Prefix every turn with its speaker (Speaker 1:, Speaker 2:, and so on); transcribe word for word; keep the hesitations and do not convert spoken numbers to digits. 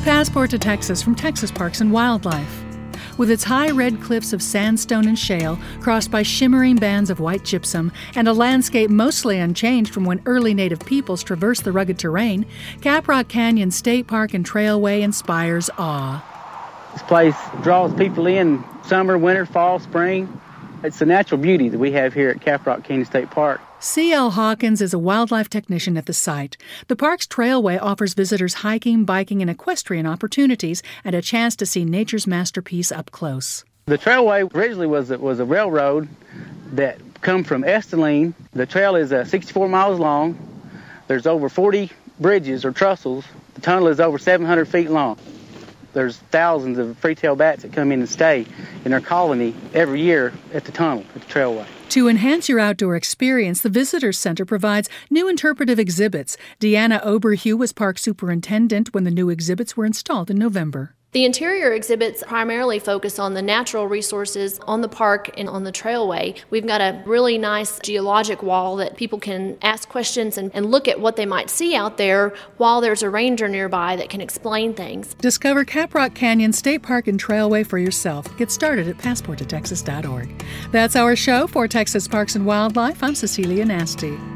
Speaker 1: Passport to Texas from Texas Parks and Wildlife. With its high red cliffs of sandstone and shale, crossed by shimmering bands of white gypsum, and a landscape mostly unchanged from when early native peoples traversed the rugged terrain, Caprock Canyon State Park and Trailway inspires awe.
Speaker 2: This place draws people in summer, winter, fall, spring. It's the natural beauty that we have here at Caprock Canyon State Park.
Speaker 1: C L. Hawkins is a wildlife technician at the site. The park's trailway offers visitors hiking, biking, and equestrian opportunities and a chance to see nature's masterpiece up close.
Speaker 2: The trailway originally was, was a railroad that come from Esteline. The trail is uh, sixty-four miles long. There's over forty bridges or trestles. The tunnel is over seven hundred feet long. There's thousands of free-tailed bats that come in and stay in their colony every year at the tunnel, at the trailway.
Speaker 1: To enhance your outdoor experience, the Visitors Center provides new interpretive exhibits. Deanna Oberhue was park superintendent when the new exhibits were installed in November.
Speaker 3: The interior exhibits primarily focus on the natural resources on the park and on the trailway. We've got a really nice geologic wall that people can ask questions and, and look at what they might see out there while there's a ranger nearby that can explain things.
Speaker 1: Discover Caprock Canyon State Park and Trailway for yourself. Get started at passport to texas dot org. That's our show. For Texas Parks and Wildlife, I'm Cecilia Nasty.